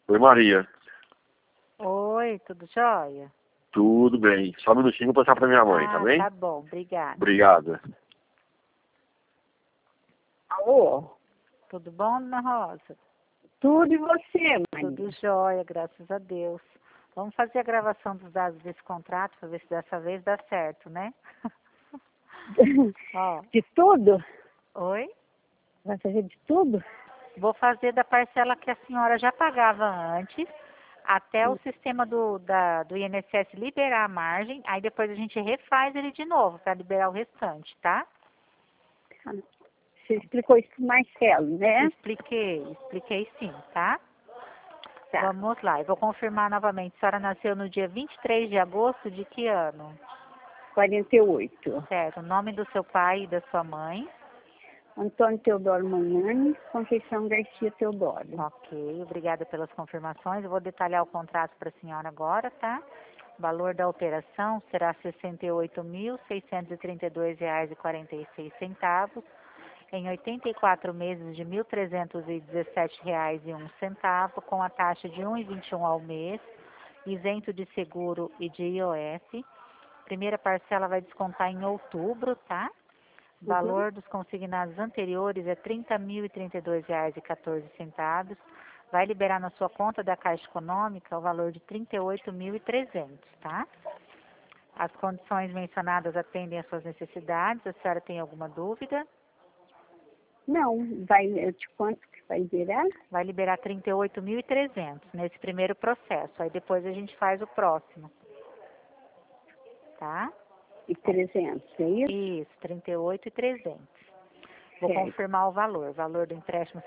Oi, Maria. Oi, tudo jóia? Tudo bem. Só um minutinho vou passar para minha mãe, tá bem? Tá bom, obrigada. Obrigada. Alô? Tudo bom, Dona Rosa? Tudo e você, Maria? Tudo jóia, graças a Deus. Vamos fazer a gravação dos dados desse contrato para ver se dessa vez dá certo, né? Ó, De tudo? oi? Vai fazer de tudo? Vou fazer da parcela que a senhora já pagava antes, até o sistema do INSS liberar a margem, aí depois a gente refaz ele de novo para liberar o restante, tá? Você explicou isso pro Marcelo, né? Expliquei sim, tá? Tá. Vamos lá, eu vou confirmar novamente. A senhora nasceu no dia 23 de agosto de que ano? 48. Certo, o nome do seu pai e da sua mãe. Antônio Teodoro Magnani, Conceição Garcia Teodoro. Ok, obrigada pelas confirmações. Eu vou detalhar o contrato para a senhora agora, tá? O valor da operação será R$ 68.632,46 em 84 meses de R$ 1.317,01, com a taxa de 1,21 ao mês, isento de seguro e de IOF. Primeira parcela vai descontar em outubro, tá? O valor dos consignados anteriores é R$ 30.032,14. Vai liberar na sua conta da Caixa Econômica o valor de R$ 38.300, tá? As condições mencionadas atendem às suas necessidades. A senhora tem alguma dúvida? Não, vai, eu te conto que vai virar? Vai liberar 38.300 nesse primeiro processo. Aí depois a gente faz o próximo. Tá? E 300, é isso? Isso, 38.300. Vou Certo. confirmar o valor. O valor do empréstimo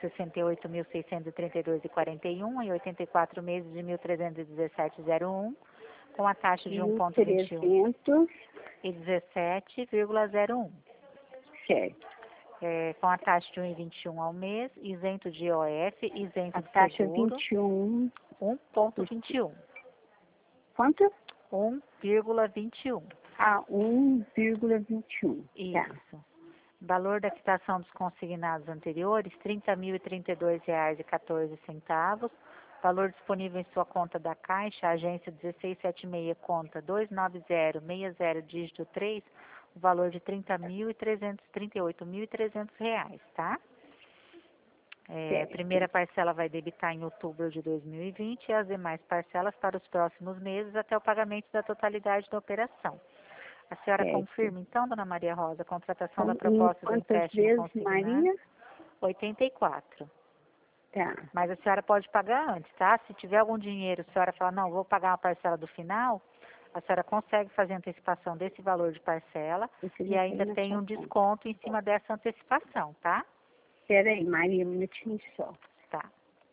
68.632,41 em 84 meses de 1.317,01, com a taxa de 1,21 300, e 17,01. certo. Com a taxa de 1,21 ao mês, isento de IOF, isento A de taxa seguro, 21. 1,21. Quanto? 1,21. A 1,21. Tá. Isso. Valor da quitação dos consignados anteriores, R$ 30.032,14. Valor disponível em sua conta da Caixa, agência 1676, conta 29060, dígito 3, o valor de R$ 38.300, tá? A primeira parcela vai debitar em outubro de 2020 e as demais parcelas para os próximos meses até o pagamento da totalidade da operação. A senhora confirma, então, dona Maria Rosa, a contratação da proposta do empréstimo consignado? Maria? 84. Tá. Mas a senhora pode pagar antes, tá? Se tiver algum dinheiro, a senhora fala, não, vou pagar uma parcela do final, a senhora consegue fazer antecipação desse valor de parcela e ainda tem um desconto em cima dessa antecipação, tá? Espera aí, Maria, um minutinho só. Tá.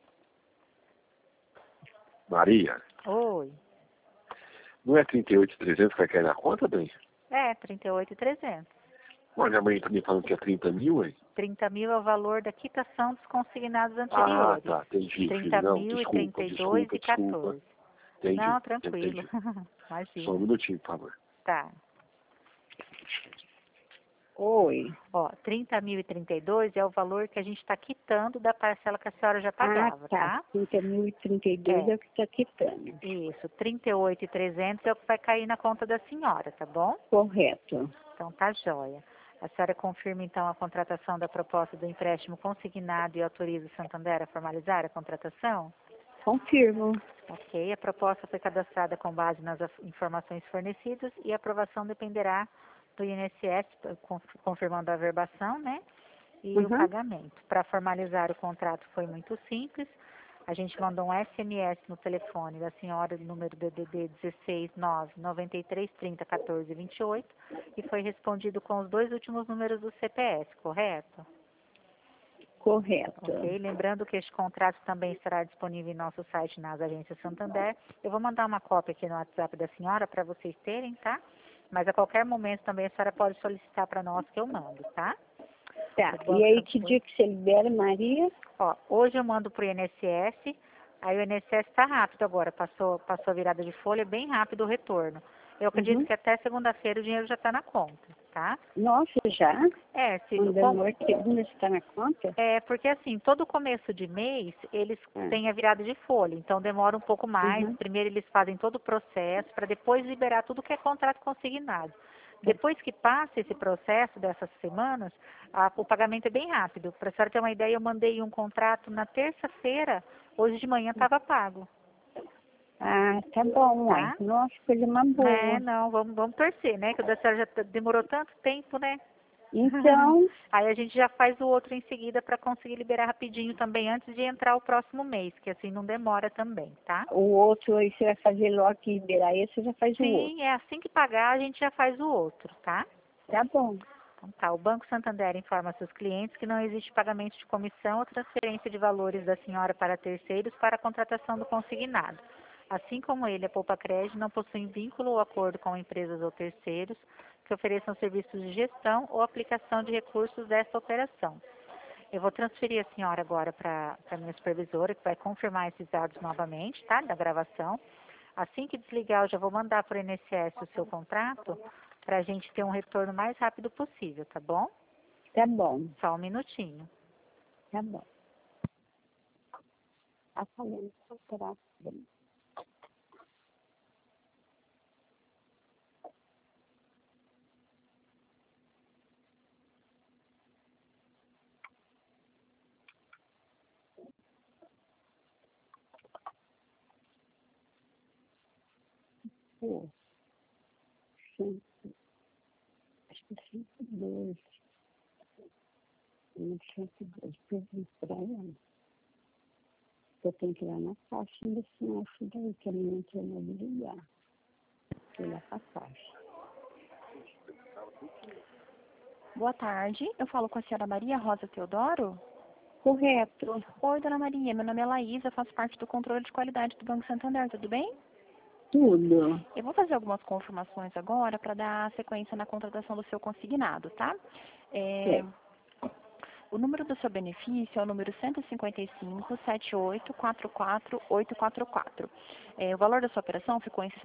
Maria, Oi. não é 38.300 que vai cair na conta, bem? É, 38.300. Olha, a mãe tá me falando que é 30 mil, hein? 30 mil é o valor da quitação dos consignados Ah, anteriores. tá, entendi. 30 Não, mil e desculpa. 32,14. Entendi, Não, tranquilo. entendi. Só um Imagina. minutinho, por favor. Tá. Oi. Ó, 30.032 é o valor que a gente está quitando da parcela que a senhora já pagava, tá? 30.032 é o que está quitando. Isso, 38.300 é o que vai cair na conta da senhora, tá bom? Correto. Então tá jóia. A senhora confirma então a contratação da proposta do empréstimo consignado e autoriza o Santander a formalizar a contratação? Confirmo. Ok, a proposta foi cadastrada com base nas informações fornecidas e a aprovação dependerá do INSS, confirmando a averbação, né? E o pagamento. Para formalizar o contrato foi muito simples. A gente mandou um SMS no telefone da senhora, número DDD 16993301428, e foi respondido com os 2 últimos números do CPF, correto? Correto. Ok, lembrando que este contrato também estará disponível em nosso site nas agências Santander. Eu vou mandar uma cópia aqui no WhatsApp da senhora para vocês terem, tá? Mas a qualquer momento também a senhora pode solicitar para nós que eu mando, tá? Tá, e aí que dia que você libera, Maria? Ó, hoje eu mando pro INSS, aí o INSS está rápido agora, passou a virada de folha, bem rápido o retorno. Eu acredito que até segunda-feira o dinheiro já está na conta. tá? Nossa, já? Se Quando demorou, segunda está na conta? porque assim, todo começo de mês eles têm a virada de folha, então demora um pouco mais. Primeiro eles fazem todo o processo para depois liberar tudo que é contrato consignado. Depois que passa esse processo dessas semanas, o pagamento é bem rápido. Para a senhora ter uma ideia, eu mandei um contrato na terça-feira, hoje de manhã estava pago. Ah, tá bom, Tá? Nossa, coisa mais boa. Não, vamos torcer, né? Que o da senhora já demorou tanto tempo, né? Então, Aí a gente já faz o outro em seguida para conseguir liberar rapidinho também antes de entrar o próximo mês, que assim não demora também, tá? o outro aí você vai fazer logo que liberar esse, você já faz o outro. Sim, assim que pagar a gente já faz o outro, tá? Tá bom. Então tá, o Banco Santander informa seus clientes que não existe pagamento de comissão ou transferência de valores da senhora para terceiros para a contratação do consignado. Assim como ele, a Poupa Crédito não possui vínculo ou acordo com empresas ou terceiros que ofereçam serviços de gestão ou aplicação de recursos desta operação. Eu vou transferir a senhora agora para a minha supervisora, que vai confirmar esses dados novamente, tá? Da gravação. Assim que desligar, eu já vou mandar para o INSS o seu contrato, para a gente ter um retorno mais rápido possível, tá bom? Tá bom. Só um minutinho. Tá bom. Tá falando contrato bem. Pô, acho que 112. 112. Perguntar ela. Eu tenho que ir lá na caixa e assinar isso daí, que a minha entrou na ligar. Fui lá pra caixa. Boa tarde, eu falo com a senhora Maria Rosa Teodoro. Correto. Oi, dona Maria, meu nome é Laísa, faço parte do controle de qualidade do Banco Santander, tudo bem? Tudo. Eu vou fazer algumas confirmações agora para dar sequência na contratação do seu consignado, tá? O número do seu benefício é o número 155-7844-844. O valor da sua operação ficou em R$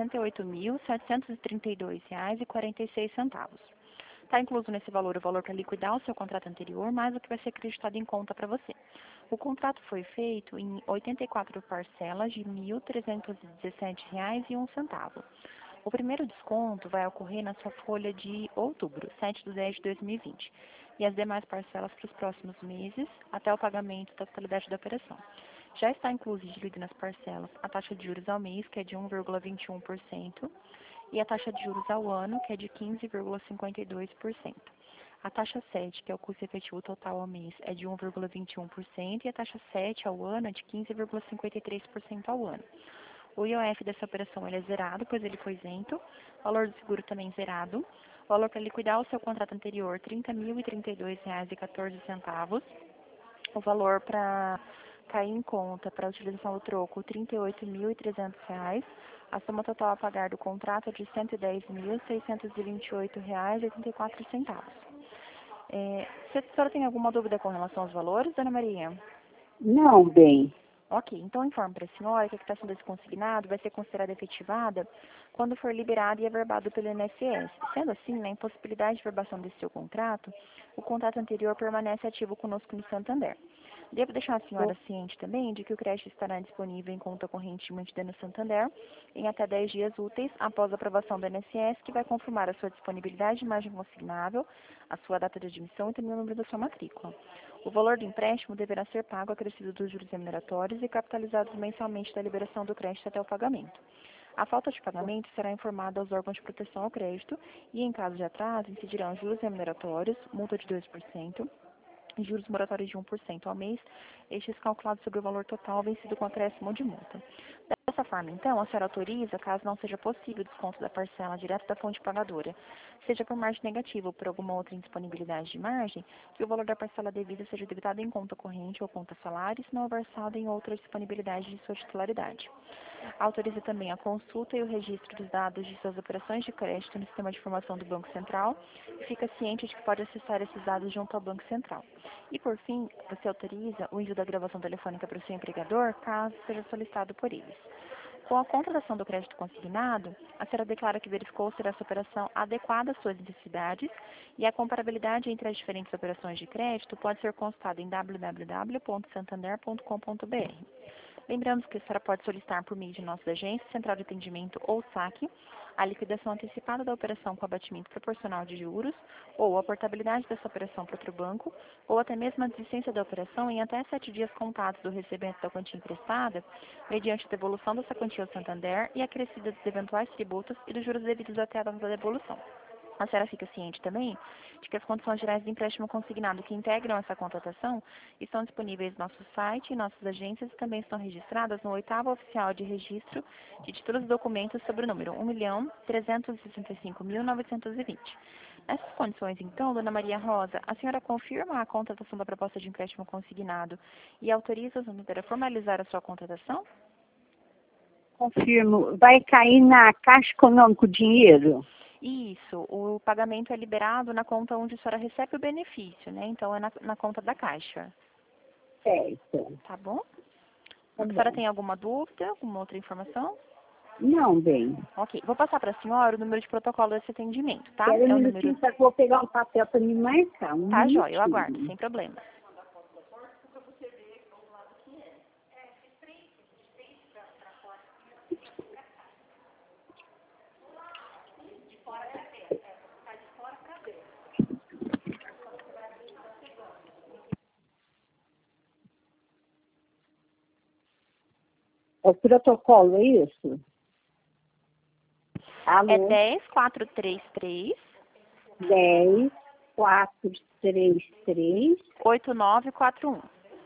68.732,46. Está incluso nesse valor o valor para liquidar o seu contrato anterior, mais o que vai ser acreditado em conta para você. O contrato foi feito em 84 parcelas de R$ 1.317,01. O primeiro desconto vai ocorrer na sua folha de outubro, 7/10/2020, e as demais parcelas para os próximos meses, até o pagamento da totalidade da operação. Já está incluído nas parcelas a taxa de juros ao mês, que é de 1,21%, e a taxa de juros ao ano, que é de 15,52%. A taxa 7, que é o custo efetivo total ao mês, é de 1,21%, e a taxa 7 ao ano é de 15,53% ao ano. O IOF dessa operação ele é zerado, pois ele foi isento. O valor do seguro também zerado. O valor para liquidar o seu contrato anterior, R$ 30.032,14. O valor para cair em conta para a utilização do troco, R$ 38.300. A soma total a pagar do contrato é de R$ 110.628,84. Se a senhora tem alguma dúvida com relação aos valores, dona Maria? Não, bem. Ok, então informe para a senhora que a quitação desse consignado vai ser considerada efetivada quando for liberado e averbado pelo INSS. Sendo assim, na impossibilidade de verbação desse seu contrato, o contrato anterior permanece ativo conosco no Santander. Devo deixar a senhora ciente também de que o crédito estará disponível em conta corrente mantida no Santander em até 10 dias úteis após a aprovação do INSS, que vai confirmar a sua disponibilidade de margem consignável, a sua data de admissão e também o número da sua matrícula. O valor do empréstimo deverá ser pago acrescido dos juros remuneratórios e capitalizados mensalmente da liberação do crédito até o pagamento. A falta de pagamento será informada aos órgãos de proteção ao crédito e, em caso de atraso, incidirão juros remuneratórios, multa de 2%, e juros moratórios de 1% ao mês, estes calculados sobre o valor total vencido com acréscimo de multa. Dessa forma, então, a senhora autoriza, caso não seja possível o desconto da parcela direto da fonte pagadora, seja por margem negativa ou por alguma outra indisponibilidade de margem, que o valor da parcela devida seja debitado em conta corrente ou conta salário, se não versado em outra disponibilidade de sua titularidade. Autoriza também a consulta e o registro dos dados de suas operações de crédito no sistema de informação do Banco Central e fica ciente de que pode acessar esses dados junto ao Banco Central. E, por fim, você autoriza o envio da gravação telefônica para o seu empregador, caso seja solicitado por eles. Com a contratação do crédito consignado, a senhora declara que verificou ser essa operação adequada às suas necessidades e a comparabilidade entre as diferentes operações de crédito pode ser consultada em www.santander.com.br. Lembramos que a senhora pode solicitar por meio de nossa agência, central de atendimento ou saque, a liquidação antecipada da operação com abatimento proporcional de juros, ou a portabilidade dessa operação para outro banco, ou até mesmo a desistência da operação em até 7 dias contados do recebimento da quantia emprestada, mediante a devolução dessa quantia ao Santander e a acrescida dos eventuais tributos e dos juros devidos até a data da devolução. A senhora fica ciente também de que as condições gerais de empréstimo consignado que integram essa contratação estão disponíveis no nosso site e nossas agências e também estão registradas no 8º Oficial de Registro de Títulos e Documentos sobre o número 1.365.920. Nessas condições, então, dona Maria Rosa, a senhora confirma a contratação da proposta de empréstimo consignado e autoriza o Santander a formalizar a sua contratação? Confirmo. Vai cair na Caixa Econômica o dinheiro? Isso, o pagamento é liberado na conta onde a senhora recebe o benefício, né? Então é na conta da Caixa. Certo. Tá bom? Tá A senhora bom. tem alguma dúvida, alguma outra informação? Não, bem. Ok, vou passar para a senhora o número de protocolo desse atendimento, tá? Espera É um o minutinho, número... só que eu vou pegar um papel para me marcar. Tá, jóia, eu minutinho. aguardo, sem problema. É o protocolo, é isso? Alô? É 10433 10 433 8941.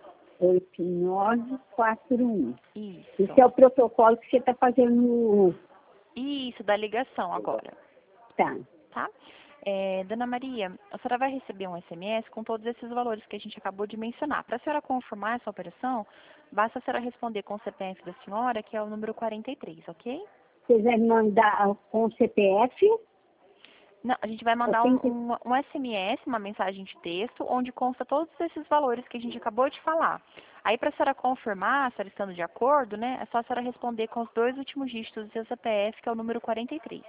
8941. Isso. Esse é o protocolo que você está fazendo. Isso, da ligação agora. Tá. Tá? Dona Maria, a senhora vai receber um SMS com todos esses valores que a gente acabou de mencionar. Para a senhora confirmar essa operação, basta a senhora responder com o CPF da senhora, que é o número 43, ok? Você vai mandar com o CPF? Não, a gente vai mandar um SMS, uma mensagem de texto, onde consta todos esses valores que a gente acabou de falar. Aí, para a senhora confirmar, a senhora estando de acordo, né, é só a senhora responder com os 2 últimos dígitos do seu CPF, que é o número 43.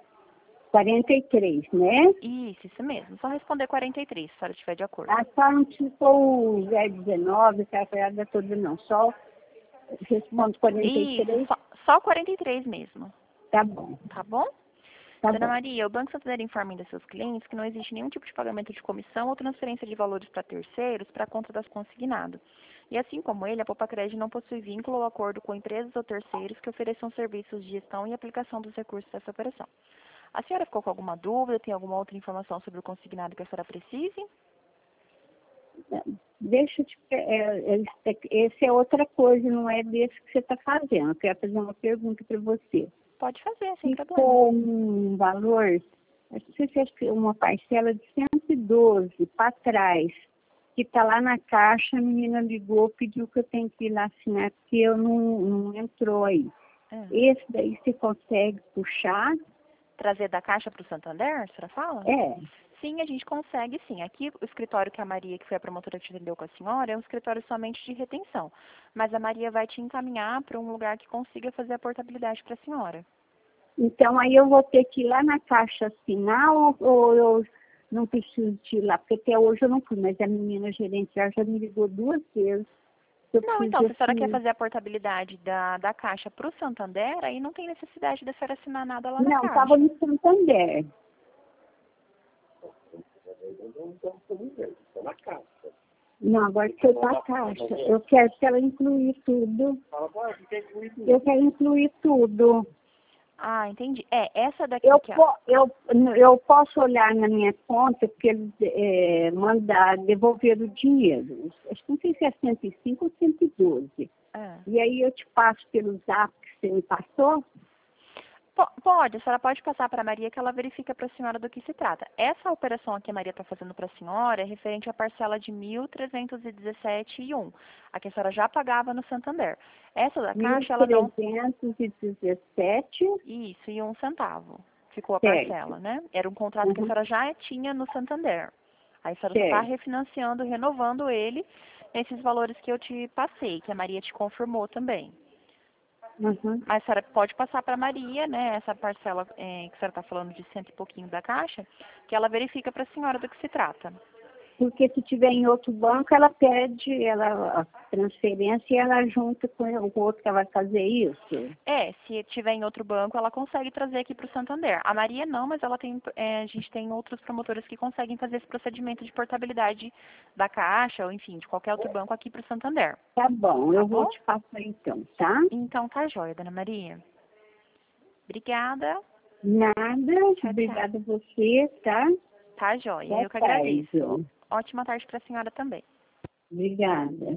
43, né? Isso mesmo. Só responder 43, se a senhora estiver de acordo. A senhora não precisou o 019, essa parada toda, não. Só respondo 43. Isso, só 43 mesmo. Tá bom. Tá bom? Tá Dona bom. Maria, o Banco Santander informa ainda seus clientes que não existe nenhum tipo de pagamento de comissão ou transferência de valores para terceiros para a conta das consignado. E assim como ele, a Poupa-Crédito não possui vínculo ou acordo com empresas ou terceiros que ofereçam serviços de gestão e aplicação dos recursos dessa operação. A senhora ficou com alguma dúvida? Tem alguma outra informação sobre o consignado que a senhora precise? Deixa eu te... esse é outra coisa, não é desse que você está fazendo. Eu quero fazer uma pergunta para você. Pode fazer, sem problema. Ficou um valor, acho que você fez uma parcela de 112 para trás, que está lá na caixa, a menina ligou, pediu que eu tenho que ir lá assinar, porque eu não entrou aí. Esse daí você consegue puxar? Trazer da Caixa para o Santander, a senhora fala? É. Sim, a gente consegue, sim. Aqui, o escritório que a Maria, que foi a promotora que atendeu com a senhora, é um escritório somente de retenção. Mas a Maria vai te encaminhar para um lugar que consiga fazer a portabilidade para a senhora. Então, aí eu vou ter que ir lá na Caixa assinar ou eu não preciso de ir lá? Porque até hoje eu não fui, mas a menina gerencial já me ligou 2 vezes. Não, então, se a senhora quer fazer a portabilidade da Caixa para o Santander, aí não tem necessidade da senhora assinar nada lá na Caixa. Não, estava no Santander. Não, agora foi para a Caixa. Eu quero que ela incluir tudo. Eu quero incluir tudo. Ah, entendi. Essa daqui eu posso olhar na minha conta, porque eles mandar devolver o dinheiro. Acho que não sei se é 105 ou 112. E aí eu te passo pelo zap que você me passou? Pode, a senhora pode passar para a Maria que ela verifica para a senhora do que se trata. Essa operação que a Maria está fazendo para a senhora é referente à parcela de R$ 1.317,01, a que a senhora já pagava no Santander. Essa da Caixa, ela não... 1.317. Isso, e 1 centavo. Ficou a parcela, né? Era um contrato que a senhora já tinha no Santander. Aí a senhora está refinanciando, renovando ele nesses valores que eu te passei, que a Maria te confirmou também. Mas a senhora pode passar para a Maria, né, essa parcela que a senhora está falando de 100 e pouquinho da Caixa, que ela verifica para a senhora do que se trata. Porque se tiver em outro banco, ela pede a transferência e ela junta com o outro que ela vai fazer isso. Se tiver em outro banco, ela consegue trazer aqui para o Santander. A Maria não, mas ela tem, a gente tem outros promotores que conseguem fazer esse procedimento de portabilidade da Caixa, ou enfim, de qualquer outro banco aqui para o Santander. Tá bom, eu vou te passar então, tá? Então tá jóia, dona Maria. Obrigada. Nada, Tchau, obrigada a você, tá? Tá jóia, Boa eu que tarde. agradeço. Ótima tarde para a senhora também. Obrigada.